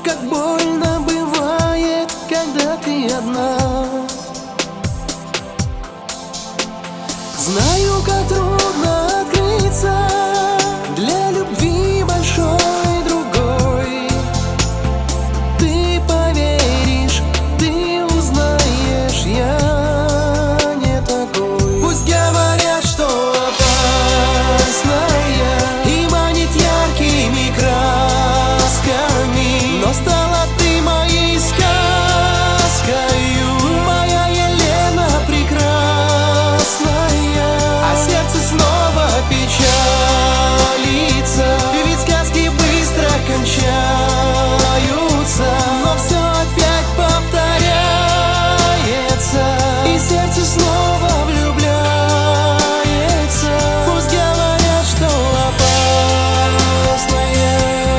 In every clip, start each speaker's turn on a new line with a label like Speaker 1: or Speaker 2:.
Speaker 1: как больно бывает, когда ты одна. Знаю, как трудно открыться для любви большой другой. Ты поверишь, ты узнаешь, я не такой. Пусть говорят, что опасная и манит яркими красками, но стала ты моей сказкою, моя Елена прекрасная. А сердце снова печалится, ведь сказки быстро кончаются, но все опять повторяется, и сердце снова влюбляется. Пусть говорят, что опасная.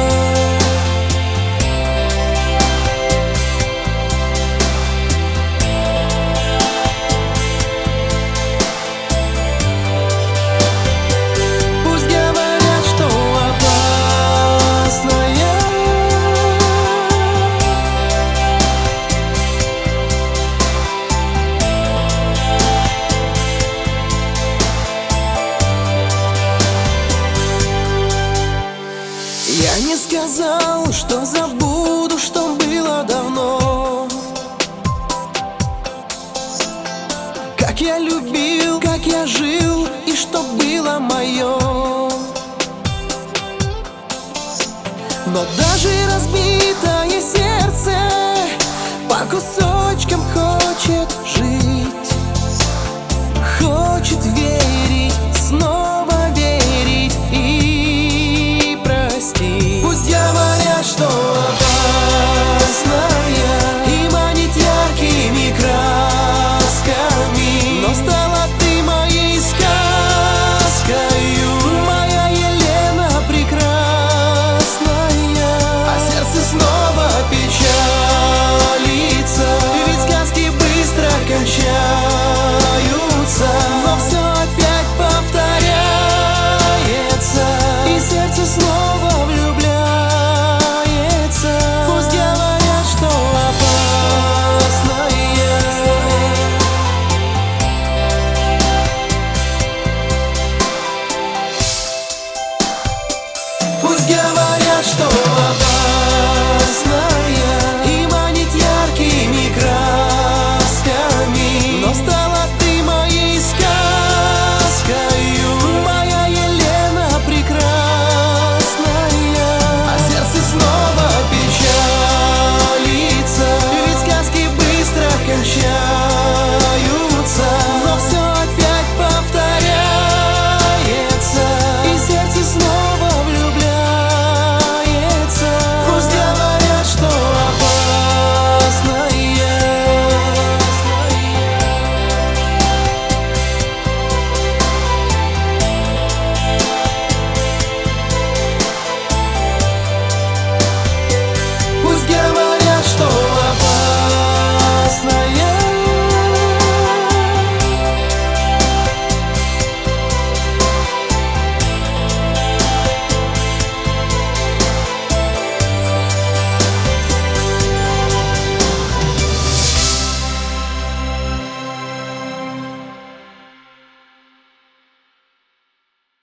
Speaker 1: Пусть говорят, что опасная. Я не сказал, что забуду, что было давно. Как я любил, как я жил и что было мое. Но даже разбитое сердце по кусочку